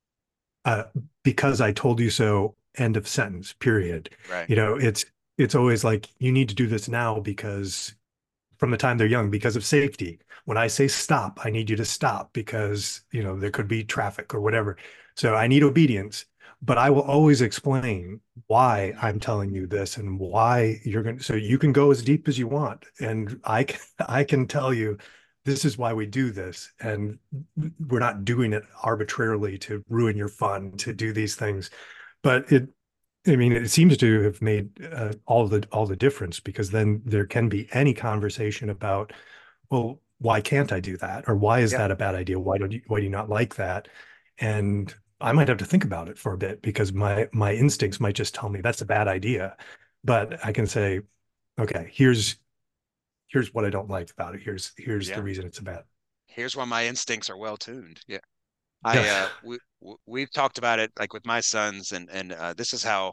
uh because I told you so, end of sentence, period. Right. You know, it's it's always like you need to do this now because from the time they're young, because of safety. When I say stop, I need you to stop because, you know, there could be traffic or whatever. So I need obedience, but I will always explain why Mhm. I'm telling you this and why you're going to, so you can go as deep as you want. And I can, I can tell you, this is why we do this. And we're not doing it arbitrarily to ruin your fun, to do these things. But it, I mean, it seems to have made uh, all the all the difference, because then there can be any conversation about, well, why can't I do that, or why is Yeah. that a bad idea? Why don't you why do you not like that? And I might have to think about it for a bit, because my my instincts might just tell me that's a bad idea, but I can say, okay, here's here's what I don't like about it. Here's here's the Yeah. reason it's a bad. Here's why my instincts are well tuned. Yeah. I Yeah. uh we w- we've talked about it like with my sons and and uh, this is how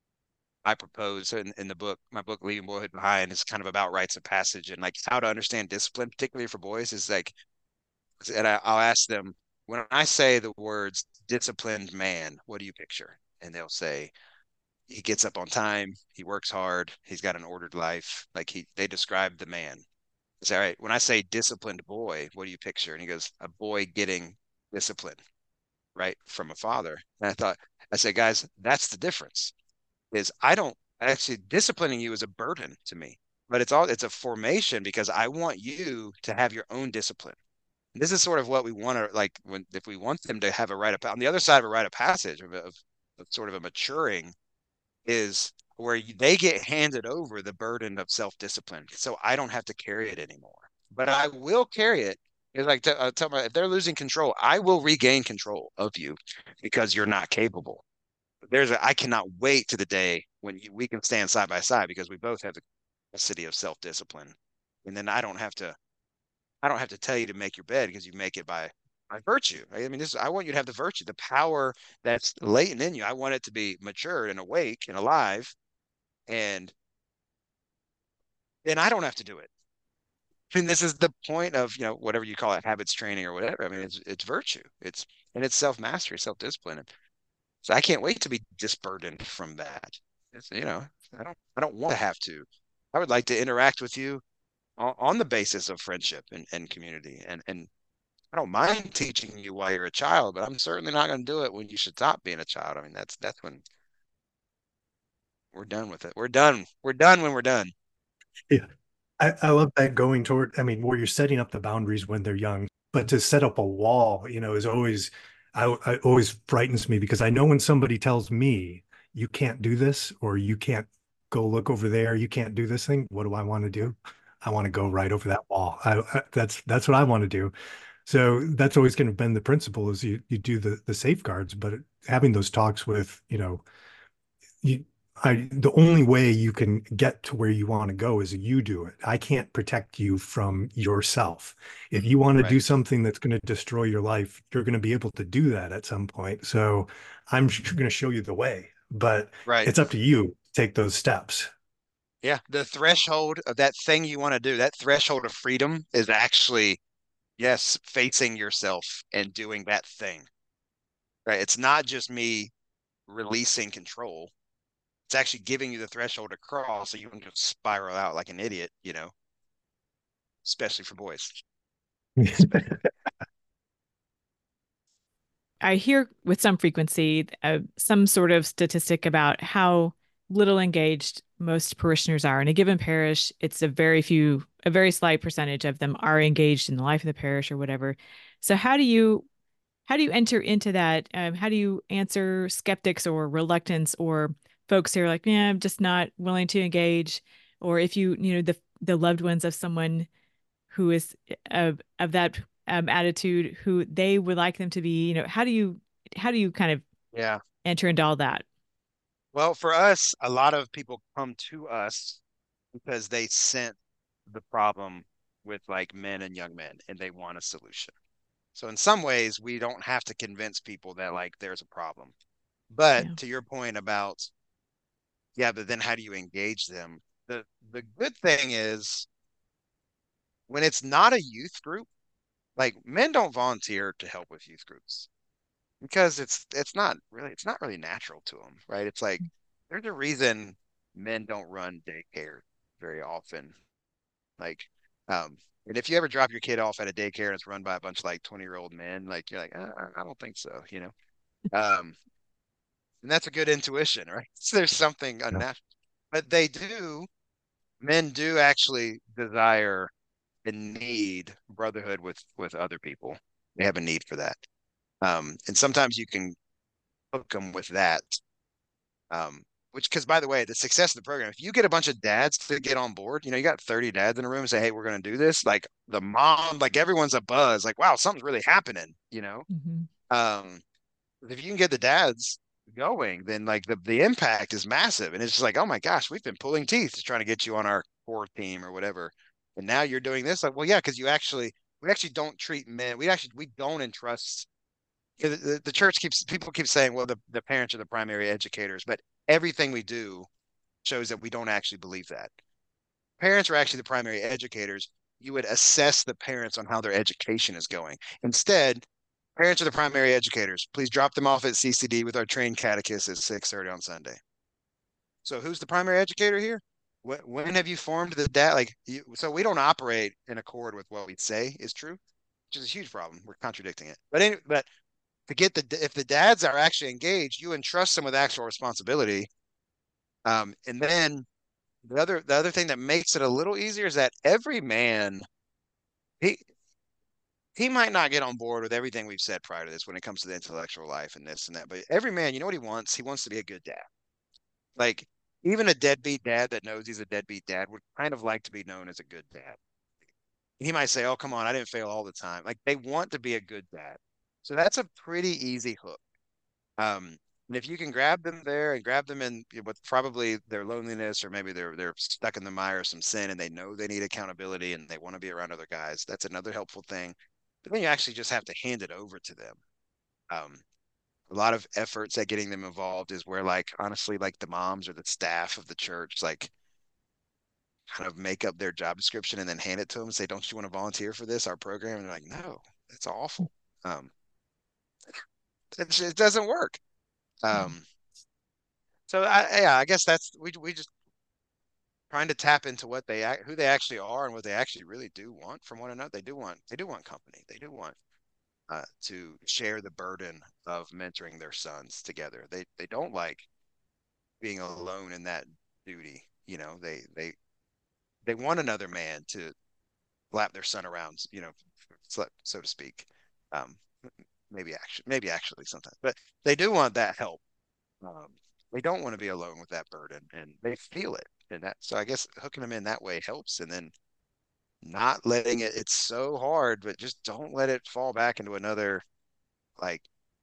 I propose in, in the book. My book Leaving Boyhood Behind is kind of about rites of passage and like how to understand discipline, particularly for boys, is like and I, I'll ask them when I say the words disciplined man, what do you picture? And they'll say he gets up on time, he works hard, he's got an ordered life. Like he they describe the man. I say, all right, when I say disciplined boy, what do you picture? And he goes, a boy getting discipline, right, from a father. And I thought, I said, guys, that's the difference. Is I don't actually disciplining you is a burden to me, but it's all it's a formation because I want you to have your own discipline. This is sort of what we want to like when if we want them to have a rite of on the other side of a rite of passage of, of, of sort of a maturing is where you, they get handed over the burden of self-discipline. So I don't have to carry it anymore, but I will carry it. It's like to, uh, tell me if they're losing control, I will regain control of you because you're not capable. There's a, I cannot wait to the day when you, we can stand side by side because we both have the capacity of self-discipline. And then I don't have to I don't have to tell you to make your bed because you make it by by virtue. I mean, this I want you to have the virtue, the power that's latent in you. I want it to be matured and awake and alive. And then I don't have to do it. I mean, this is the point of, you know, whatever you call it, habits training or whatever. I mean, it's it's virtue. It's and it's self-mastery, self-discipline. So I can't wait to be disburdened from that. It's, you know, I don't I don't want to have to. I would like to interact with you on, on the basis of friendship and, and community. And and I don't mind teaching you while you're a child, but I'm certainly not going to do it when you should stop being a child. I mean, that's that's when we're done with it. We're done. We're done when we're done. Yeah. I, I love that going toward, I mean, where you're setting up the boundaries when they're young, but to set up a wall, you know, is always, I, I always frightens me because I know when somebody tells me you can't do this or you can't go look over there, you can't do this thing. What do I want to do? I want to go right over that wall. I, I, that's that's what I want to do. So that's always going to bend the principle is you you do the the safeguards, but having those talks with, you know, you I the only way you can get to where you want to go is you do it. I can't protect you from yourself. If you want to Right. do something that's going to destroy your life, you're going to be able to do that at some point. So I'm going to show you the way, but Right. it's up to you to take those steps. Yeah. The threshold of that thing you want to do, that threshold of freedom is actually, yes, facing yourself and doing that thing. Right. It's not just me releasing control. It's actually giving you the threshold to cross so you can just spiral out like an idiot, you know, especially for boys. Especially. I hear with some frequency uh, some sort of statistic about how little engaged most parishioners are. In a given parish, it's a very few, a very slight percentage of them are engaged in the life of the parish or whatever. So how do you how do you enter into that? Um, how do you answer skeptics or reluctance or folks who are like, yeah, I'm just not willing to engage, or if you you know the the loved ones of someone who is of of that um, attitude, who they would like them to be, you know, how do you how do you kind of Yeah. enter into all that? Well, for us, a lot of people come to us because they sent the problem with like men and young men and they want a solution. So in some ways, we don't have to convince people that like there's a problem. But Yeah. to your point about, yeah, but then how do you engage them? The the good thing is when it's not a youth group, like men don't volunteer to help with youth groups because it's it's not really it's not really natural to them, right? It's like there's a reason men don't run daycare very often. Like, um, and if you ever drop your kid off at a daycare and it's run by a bunch of like twenty year old men, like you're like, uh, I don't think so, you know? Um, and that's a good intuition, right? So there's something Yeah. unnatural, but they do, men do actually desire and need brotherhood with with other people. They have a need for that. Um, and sometimes you can hook them with that. Um, which, because by the way, the success of the program, if you get a bunch of dads to get on board, you know, you got thirty dads in a room and say, hey, we're going to do this. Like the mom, like everyone's a buzz, like, wow, something's really happening, you know? Mm-hmm. Um, if you can get the dads going, then like the, the impact is massive. And it's just like, oh my gosh, we've been pulling teeth to trying to get you on our core team or whatever. And now you're doing this. Like, well, yeah, because you actually, we actually don't treat men, we actually, we don't entrust the, the, the church keeps people keep saying, well, the, the parents are the primary educators, but everything we do shows that we don't actually believe that. Parents are actually the primary educators. You would assess the parents on how their education is going. Instead, parents are the primary educators. Please drop them off at C C D with our trained catechist at six thirty on Sunday. So who's the primary educator here? When, when have you formed the dad? Like, you, so we don't operate in accord with what we say is true, which is a huge problem. We're contradicting it. But anyway, but to get the if the dads are actually engaged, you entrust them with actual responsibility. Um, and then the other the other thing that makes it a little easier is that every man he he might not get on board with everything we've said prior to this when it comes to the intellectual life and this and that, but every man, you know what he wants? He wants to be a good dad. Like even a deadbeat dad that knows he's a deadbeat dad would kind of like to be known as a good dad. He might say, "Oh, come on, I didn't fail all the time." Like they want to be a good dad. So that's a pretty easy hook. Um, and if you can grab them there and grab them in with probably their loneliness or maybe they're they're stuck in the mire of some sin and they know they need accountability and they want to be around other guys, that's another helpful thing. But then you actually just have to hand it over to them. Um, a lot of efforts at getting them involved is where like honestly like the moms or the staff of the church like kind of make up their job description and then hand it to them and say, don't you want to volunteer for this, our program? And they're like, no, that's awful. Um, it, it doesn't work. Um, so I, yeah, I guess that's, we, we just trying to tap into what they, act- who they actually are and what they actually really do want from one another. They do want, they do want company. They do want uh, to share the burden of mentoring their sons together. They, they don't like being alone in that duty. You know, they, they, they want another man to lap their son around, you know, so, so to speak. Um, maybe actually, maybe actually sometimes, but they do want that help. Um, they don't want to be alone with that burden, and they feel it, and that. So I guess hooking them in that way helps, and then not letting it. It's so hard, but just don't let it fall back into another like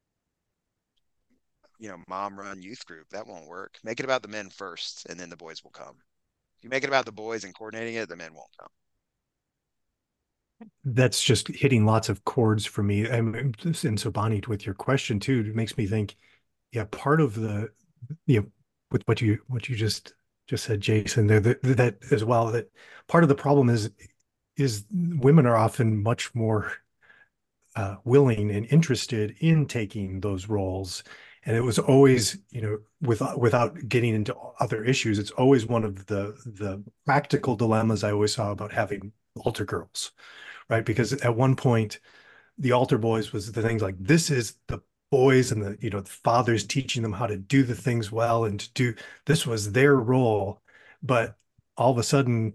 you know mom run youth group. That won't work. Make it about the men first, and then the boys will come. If you make it about the boys and coordinating it, the men won't come. That's just hitting lots of chords for me. I'm and so Bonnie, with your question too, it makes me think, yeah, part of the, you know, with what you what you just just said, Jason, there that, that as well, that part of the problem is is women are often much more uh, willing and interested in taking those roles. And it was always, you know, without without getting into other issues, it's always one of the the practical dilemmas I always saw about having altar girls, right? Because at one point, the altar boys was the things like this is the boys and the you know the fathers teaching them how to do the things well and to do this was their role, but all of a sudden,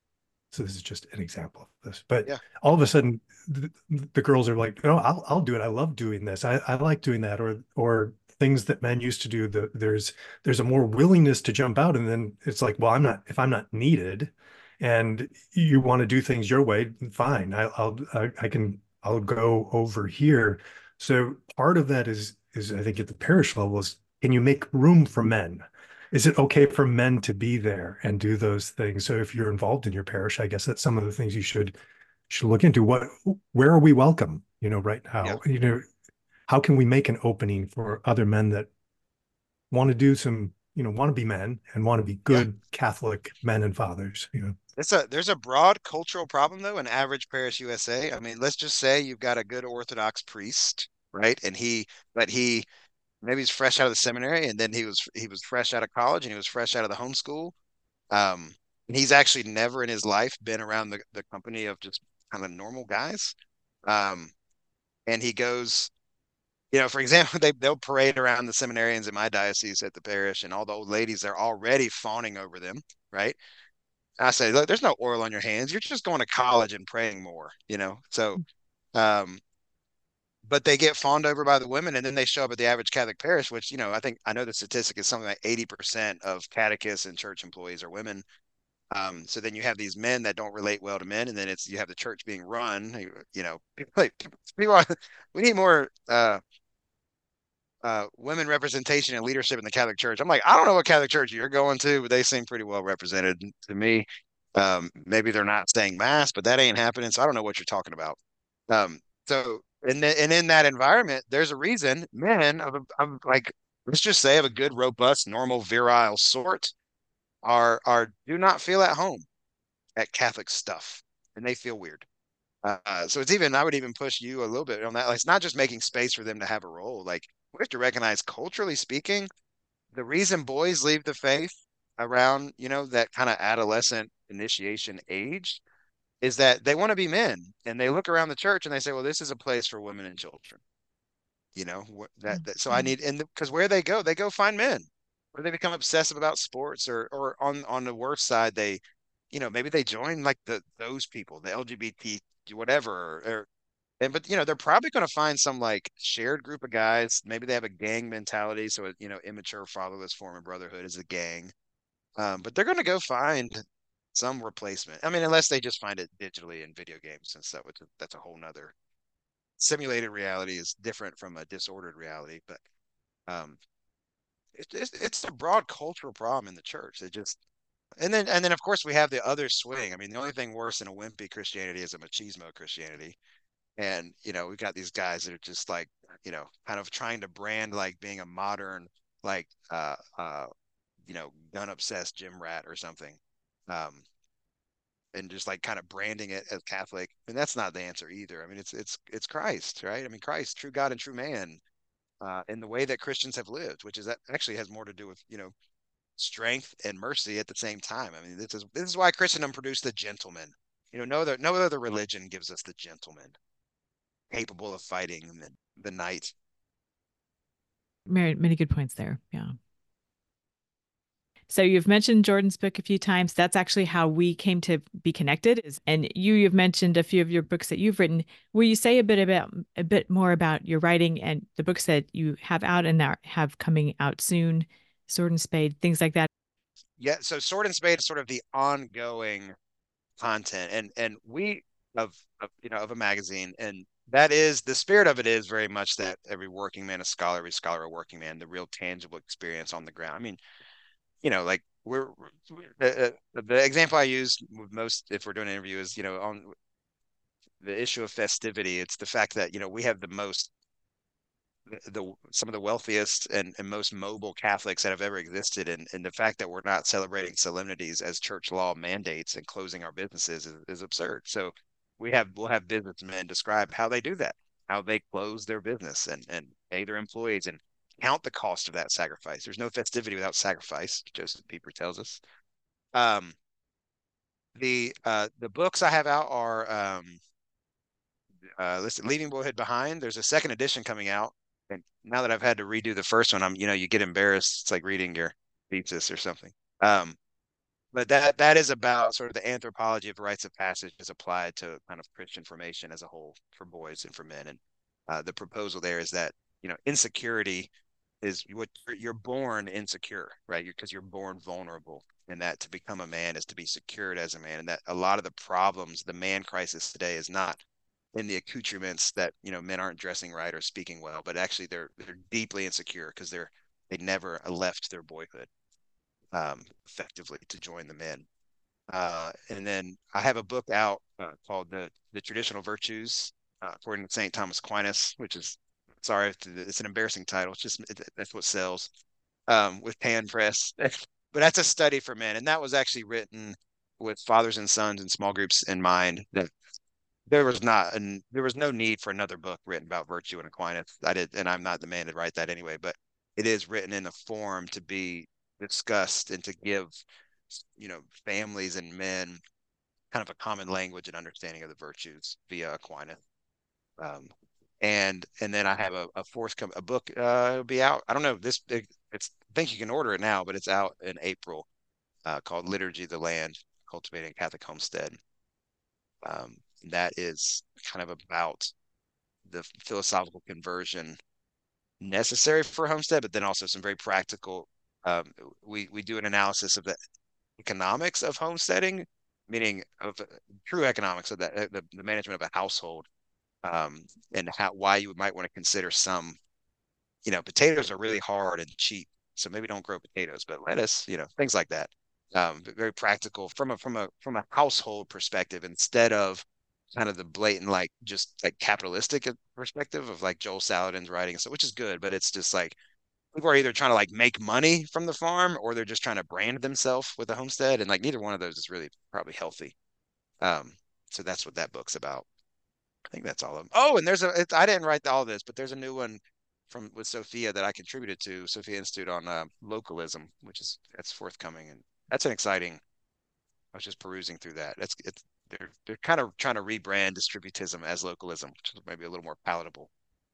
so this is just an example of this, but Yeah, all of a sudden the, the girls are like, oh, I'll I'll do it. I love doing this. I, I like doing that. Or or things that men used to do. The, there's there's a more willingness to jump out, and then it's like, well, I'm not if I'm not needed, and you want to do things your way, fine. I, I'll I, I can I'll go over here. So part of that is is I think at the parish level is, can you make room for men? Is it okay for men to be there and do those things? So if you're involved in your parish, I guess that's some of the things you should should look into. What, where are we welcome? You know, right yeah. now, you know, how can we make an opening for other men that want to do some, you know, want to be men and want to be Yeah. good Catholic men and fathers? You know, It's a there's a broad cultural problem though in average parish U S A. I mean, let's just say you've got a good Orthodox priest, right? And he, but he maybe he's fresh out of the seminary, and then he was he was fresh out of college, and he was fresh out of the homeschool. Um, and he's actually never in his life been around the the company of just kind of normal guys. Um, and he goes, you know, for example, they they'll parade around the seminarians in my diocese at the parish, and all the old ladies are already fawning over them, right? I say, look, there's no oil on your hands. You're just going to college and praying more, you know? So, um, but they get fawned over by the women and then they show up at the average Catholic parish, which, you know, I think I know the statistic is something like eighty percent of catechists and church employees are women. Um, so then you have these men that don't relate well to men, and then it's you have the church being run, you know, people, like, people are, we need more uh uh women representation and leadership in the Catholic Church. I'm like, I don't know what Catholic church you're going to, but they seem pretty well represented to me. Um, maybe they're not saying mass, but that ain't happening. So I don't know what you're talking about. Um, so and then and in that environment, there's a reason men of, of like let's just say of a good, robust, normal, virile sort are are do not feel at home at Catholic stuff, and they feel weird. Uh, so it's even I would even push you a little bit on that. Like, it's not just making space for them to have a role. Like we have to recognize, culturally speaking, the reason boys leave the faith around you know that kind of adolescent initiation age is that they want to be men and they look around the church and they say, well, this is a place for women and children. You know, that, that so I need, and because where they go, they go find men, or they become obsessive about sports, or or on on the worst side, they, you know, maybe they join like the those people, the L G B T whatever, or and but you know they're probably going to find some like shared group of guys. Maybe they have a gang mentality, so you know, immature fatherless form of brotherhood is a gang. Um, but they're going to go find some replacement. I mean, unless they just find it digitally in video games and stuff, which that's a whole nother simulated reality is different from a disordered reality. But um, it's it's it's a broad cultural problem in the church. It just and then and then of course we have the other swing. I mean, the only thing worse than a wimpy Christianity is a machismo Christianity. And, you know, we've got these guys that are just like, you know, kind of trying to brand like being a modern, like, uh, uh, you know, gun obsessed gym rat or something. Um, and just like kind of branding it as Catholic. And that's not the answer either. I mean, it's it's it's Christ, right? I mean, Christ, true God and true man, uh, in the way that Christians have lived, which is that actually has more to do with, you know, strength and mercy at the same time. I mean, this is this is why Christendom produced the gentleman. You know, no other no other religion gives us the gentleman capable of fighting the, the knight. Many, many good points there. Yeah. So you've mentioned Jordan's book a few times. That's actually how we came to be connected. Is and you you've mentioned a few of your books that you've written. Will you say a bit about a bit more about your writing and the books that you have out and that have coming out soon, Sword and Spade, things like that? Yeah, so Sword and Spade is sort of the ongoing content, and and we of, of you know of a magazine, and that is the spirit of it is very much that every working man a scholar, every scholar a working man, the real tangible experience on the ground. I mean, you know, like we're the, the example I use with most if we're doing an interview is, you know, on the issue of festivity. It's the fact that, you know, we have the most the some of the wealthiest and, and most mobile Catholics that have ever existed, and, and the fact that we're not celebrating solemnities as church law mandates and closing our businesses is, is absurd. So we have we'll have businessmen describe how they do that, how they close their business and and pay their employees and count the cost of that sacrifice. There's no festivity without sacrifice, Joseph Pieper tells us. Um, the uh, the books I have out are um, uh, listen, Leaving Boyhood Behind. There's a second edition coming out, and now that I've had to redo the first one, I'm you know you get embarrassed. It's like reading your thesis or something. Um, but that that is about sort of the anthropology of rites of passage as applied to kind of Christian formation as a whole for boys and for men. And uh, the proposal there is that you know insecurity is what you're born insecure, right? Because you're, you're born vulnerable, and that to become a man is to be secured as a man, and that a lot of the problems, the man crisis today, is not in the accoutrements that you know men aren't dressing right or speaking well, but actually they're they're deeply insecure because they're they never left their boyhood um, effectively to join the men. Uh, and then I have a book out uh, called the the Traditional Virtues uh, according to Saint Thomas Aquinas, which is sorry, it's an embarrassing title. It's just it, that's what sells um, with Pan Press, but that's a study for men, and that was actually written with fathers and sons and small groups in mind. That there was not and there was no need for another book written about virtue and Aquinas. I did, and I'm not the man to write that anyway, but it is written in a form to be discussed and to give, you know, families and men kind of a common language and understanding of the virtues via Aquinas. Um, and and then I have a, a forthcoming a book uh it'll be out. I don't know this it, it's I think you can order it now, but it's out in April uh, called Liturgy of the Land, Cultivating Catholic Homestead. Um, that is kind of about the philosophical conversion necessary for homestead, but then also some very practical. Um, we we do an analysis of the economics of homesteading, meaning of uh, true economics of that uh, the, the management of a household, um, and how why you might want to consider some. You know, potatoes are really hard and cheap, so maybe don't grow potatoes, but lettuce, you know, things like that. Um, very practical from a from a from a household perspective instead of kind of the blatant like just like capitalistic perspective of like Joel Salatin's writing, so which is good, but it's just like people are either trying to like make money from the farm or they're just trying to brand themselves with a homestead, and like neither one of those is really probably healthy. Um, so that's what that book's about. I think that's all of them. Oh, and there's a it, I didn't write all this, but there's a new one from with Sophia that I contributed to Sophia Institute on uh, localism, which is that's forthcoming, and that's an exciting. I was just perusing through that. That's it's they're they're kind of trying to rebrand distributism as localism, which is maybe a little more palatable.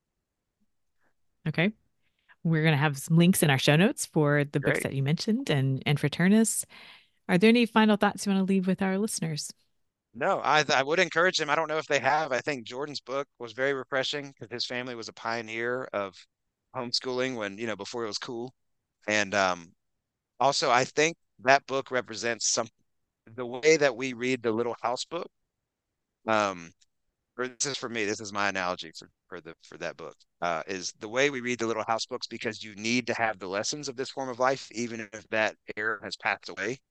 Okay. We're going to have some links in our show notes for the books Great. that you mentioned and and Fraternus. Are there any final thoughts you want to leave with our listeners? No, I I would encourage them. I don't know if they have. I think Jordan's book was very refreshing because his family was a pioneer of homeschooling when, you know, before it was cool. And um, also, I think that book represents some the way that we read the Little House book. Um, or this is for me. This is my analogy for for the for that book. Uh, is the way we read the Little House books because you need to have the lessons of this form of life, even if that era has passed away.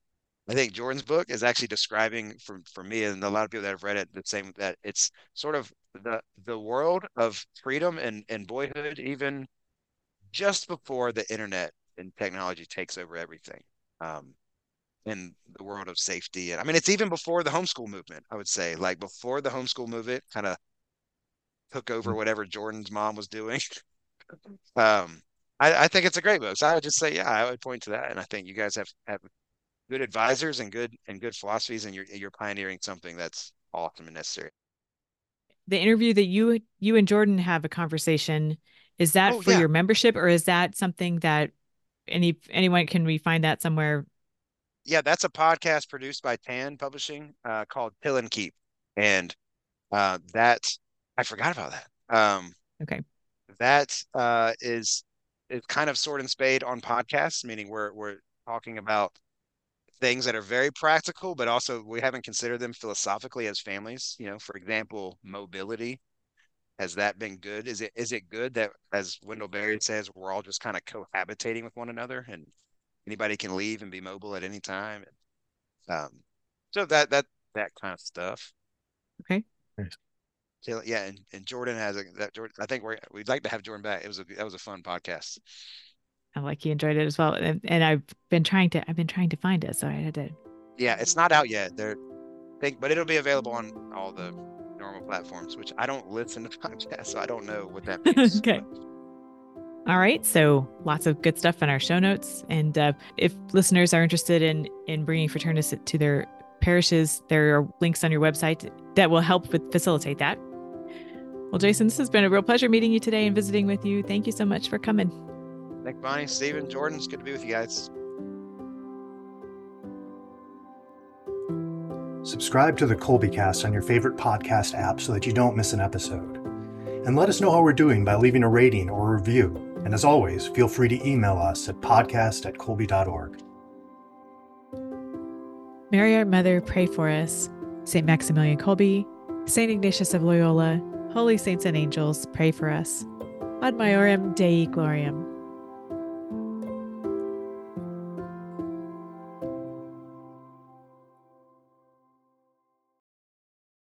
I think Jordan's book is actually describing for for me and a lot of people that have read it the same, that it's sort of the the world of freedom and and boyhood, even just before the internet and technology takes over everything. Um, in the world of safety. And I mean, it's even before the homeschool movement, I would say, like before the homeschool movement kind of took over whatever Jordan's mom was doing. um, I, I think it's a great book. So I would just say, yeah, I would point to that. And I think you guys have, have good advisors and good and good philosophies, and you're you're pioneering something that's awesome and necessary. The interview that you you and Jordan have a conversation, is that Oh for yeah. your membership, or is that something that any anyone can we find that somewhere? Yeah, that's a podcast produced by Tan Publishing, uh, called Pill and Keep. And uh, that I forgot about that. Um, Okay. that uh, is is kind of sword and spade on podcasts, meaning we're we're talking about things that are very practical, but also we haven't considered them philosophically as families. You know, for example, mobility. Has that been good? Is it is it good that, as Wendell Berry says, we're all just kind of cohabitating with one another, and anybody can leave and be mobile at any time? Um, so that that that kind of stuff. Okay. Nice. So, yeah, and, and Jordan has a that Jordan. I think we're we'd like to have Jordan back. It was a that was a fun podcast. I like you enjoyed it as well, and, and I've been trying to I've been trying to find it, so I had to. Yeah, it's not out yet. There, think, but it'll be available on all the normal platforms. Which I don't listen to podcasts, so I don't know what that means. Okay. All right, so lots of good stuff in our show notes, and uh, if listeners are interested in in bringing Fraternists to their parishes, there are links on your website that will help with facilitate that. Well, Jason, this has been a real pleasure meeting you today and visiting with you. Thank you so much for coming. Thanks, Bonnie, Stephen, Jordan. It's good to be with you guys. Subscribe to the Kolbecast on your favorite podcast app so that you don't miss an episode. And let us know how we're doing by leaving a rating or a review. And as always, feel free to email us at podcast at kolbe dot org. Mary, our Mother, pray for us. Saint Maximilian Kolbe, Saint Ignatius of Loyola, holy saints and angels, pray for us. Ad Maiorem Dei Gloriam.